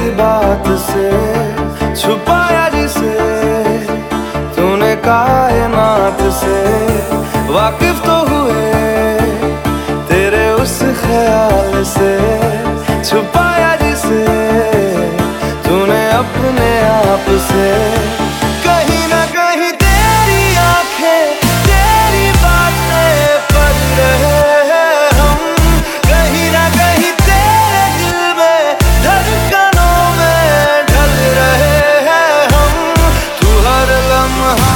तेरी बात से छुपाया जिसे तूने कायनात से, वाकिफ तो हुए तेरे उस ख्याल से, छुपाया जिसे तूने अपने आप से। कहीं ना कहीं तेरी आंखें तेरी बातें पढ़ रहे हैं हम, कहीं ना कहीं तेरे दिल में धड़कनों में ढल रहे हैं हम। तू हर लम्हा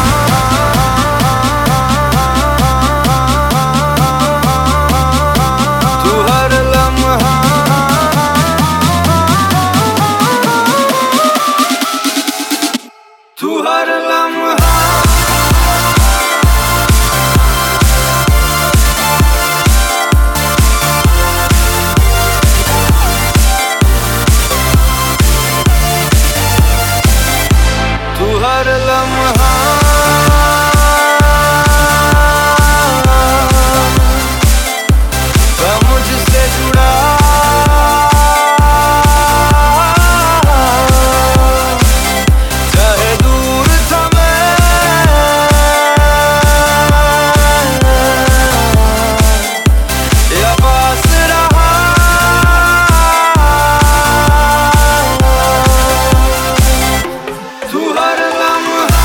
तू हर लम्हा तू हर लम्हा मुझसे जुड़ा, चाहे दूर था मैं या पास रहा, तू हर लम्हा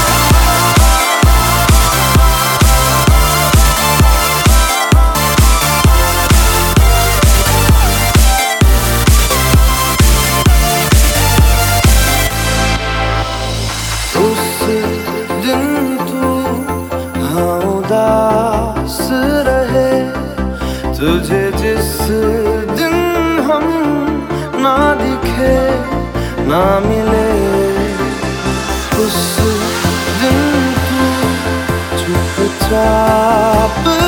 उस दिन तू हाँ उदास रहे, तुझे जिस दिन हम ना दिखे ना मिले, उस दिन तू चुपचाप